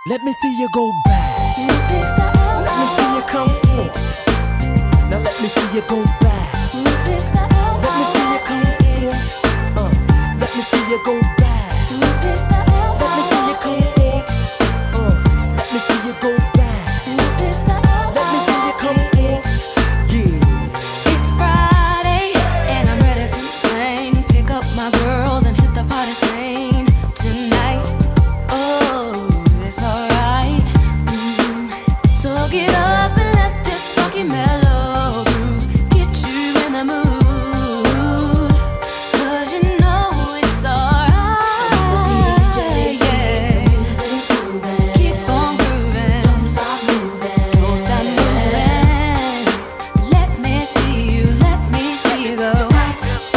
Let me see you go back. Let me see you come forth. Now let me see you go back. Let me see you come forth. Let me see you go back. Let me see you come forth. Let me see you go back. Let me see you come forth. Yeah. It's Friday and I'm ready to sing. Pick up my girls and hit the party scene tonight. Oh, it's alright. So get up and let this funky mellow groove get you in the mood. 'Cause you know it's alright. Yeah. Keep on grooving. Don't stop moving. Don't stop moving. Let me see you go. Back,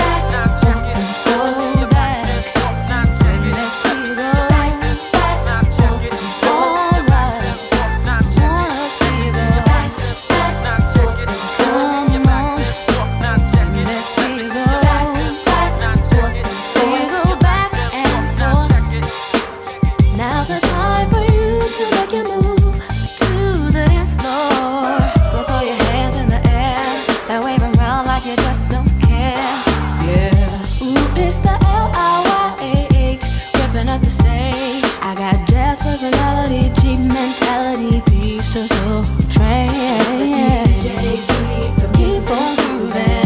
go back. Let me see you go. Alright. Wanna see you go. Come on. Let me see you go. See you go back and forth. Now's the time for you to make your move to the dance floor. So throw your hands in the air and wave 'em around like you just don't care. Yeah. Ooh, it's the LIYAH ripping up the stage. I got jazz personality, G mentality, peach to soul train. Keep on grooving.